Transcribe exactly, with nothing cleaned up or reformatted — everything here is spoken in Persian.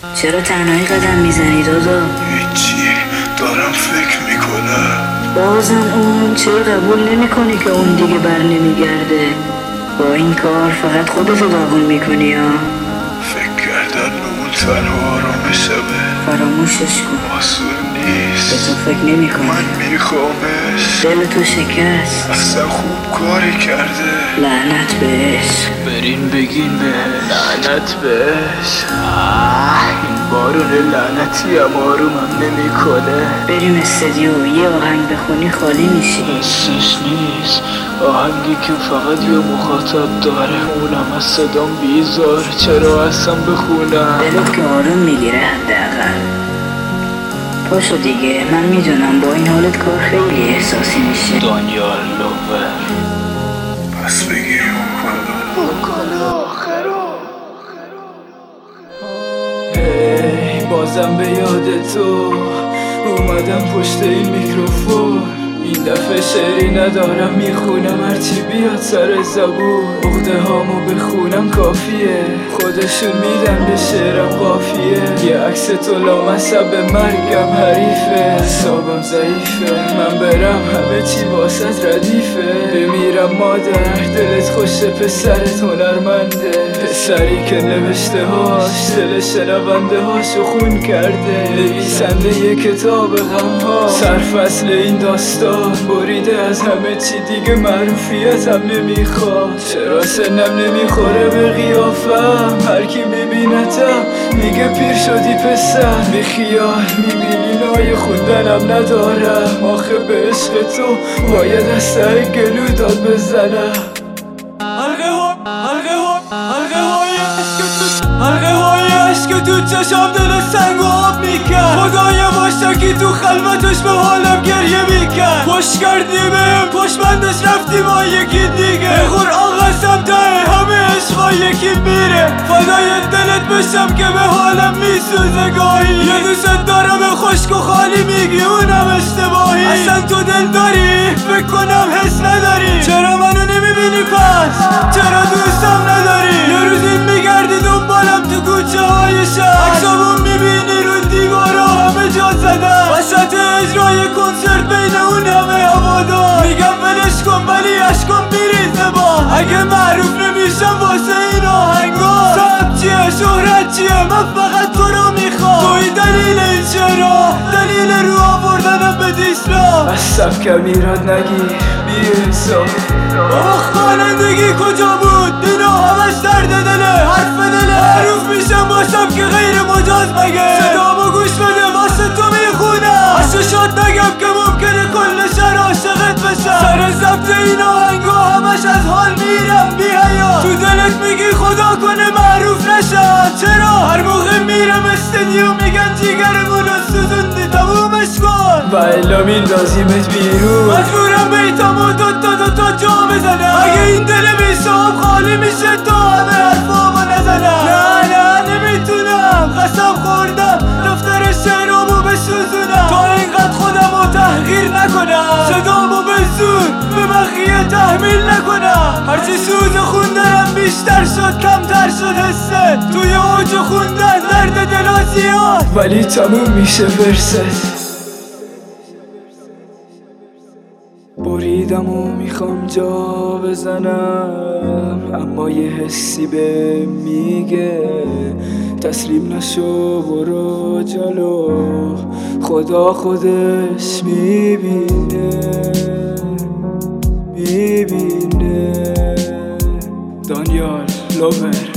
چرا تنهایی قدم میزنی دادا؟ هیچی، دارم فکر میکنم. بازم اون چرا قبول نمی کنی که اون دیگه بر نمیگرده؟ با این کار فقط خودتو داغون میکنی ها. فکر کردن به اون تنها آرامشمه. فراموشش کن، آسون نیست. به تو فکر نمی کنی. من میخوامش. دل تو شکست. اصلا خوب کاری کرده. لعنت بهش. برین بگین به لعنت بهش. این بارون لعنتی هم آرومم نمی کنه. بریم استدیو یه آهنگ بخونی خالی میشی. حسش نیست، آهنگی که فقط یه مخاطب داره، اونم از صدام بیزار. چرا اصلا بخونم؟ دلت که آروم میگیره حداقل. پاشو دیگه، من میدونم با این حالت کار خیلی احساسی میشه. دانیال لوور. پس بگیریم بکن آخرو. هی بازم به یاد تو اومدم پشت این میکروفون. این دفعه شعری ندارم میخونم، هرچی بیاد سر زبون. عقده هامو بخونم کافیه، خودشون میدن به شعرم قافیه. یه عکس تو لامصب به مرگم حریفه، حسابم ضعیفه. من برم همه چی واسط ردیفه. بمیرم مادر، دلت خوشه پسرت هنرمنده. پسری که نوشته هاش دل شنونده هاشو خون کرده. نویسنده یه کتاب غم ها، سرفصل این داستان بریده از همه چی دیگه معروفیتم نمیخواد. چرا سنم نمیخوره به قیافم، هر کی میبینتم میگه پیر شدی پسر. بی خیال میبینی نای خوندنم ندارم. آخه به عشق تو باید از سر گلو داد بزنم. حلقه ها حلقه ها حلقه های عشق تو حلقه های عشق تو چشم دل سنگ و آب میکرد. خدای باشا کی تو خلوتش به حالم گریه میکرد. پشت کردی بهم پشت بندش رفتی با یکی دیگه. به قرآن قسم ته همه عشقا یکی میره. فدای دلت بشم که به حالم میسوزه گاهی. یه دوست دارم خشک و خالی میگی اونم اشتباهی. اصلا تو دل داری فکر کنم حس نداری. چرا منو نمیبینی پس؟ چرا دوستم نداری؟ یه روز این میگردی دنبالم تو کوچه های شهر. عکسامون میبینی رو دیوارا همه جا زدن. وسط اجرای کنسرت بین اون همه هوادار. میگم ولش کن ولی عشقم میریزه با. اگه معروف نمیشم واسه این آهنگا، صاحب چیه شهرت چیه؟ من فقط تو رو میخوام. توی دلیل این شعرها، دلیل رو آوردنم به دیسلا. از سبکم ایراد نگیر بی انصاف. بابا خوانندگی کجا بود؟ اینا همش درد دله، حرف دله. معروف میشم با سبک غیر مجاز مگه؟ صدامو گوش بده واسه تو میخونم. عشقشات نگم که ممکنه کل شهر عاشقت بشم. سر ضبط این آهنگا همش از حال میرم بی حیا. تو دلت میگی خدا کنه معروف نشم. چرا؟ هر موقع میرم استدیو میگن جیگرمونو سوزوندی تمومش کن و الا میندازیمت بیرون. مجبورم بیتمو دوتا دوتا جا بزنم. اگه این دل بیشام خالی میشه تا همه حرفامو نزنم. نه نه نمیتونم، قسم خوردم دفتر شعرامو بسوزونم تا اینقدر خودمو تحقیر نکنم. صدامو به زور به بقیه تحمیل نکنم. هرچی سوز خوندنم بیشتر شد کمتر شد حسه. توی اوج خوندن درد دلا زیاد ولی تموم میشه ورست. بریدم و میخوام جا بزنم، اما یه حسی به میگه تسلیم نشو برو جلو. خدا خودش میبینه میبینه. دانیال لوور.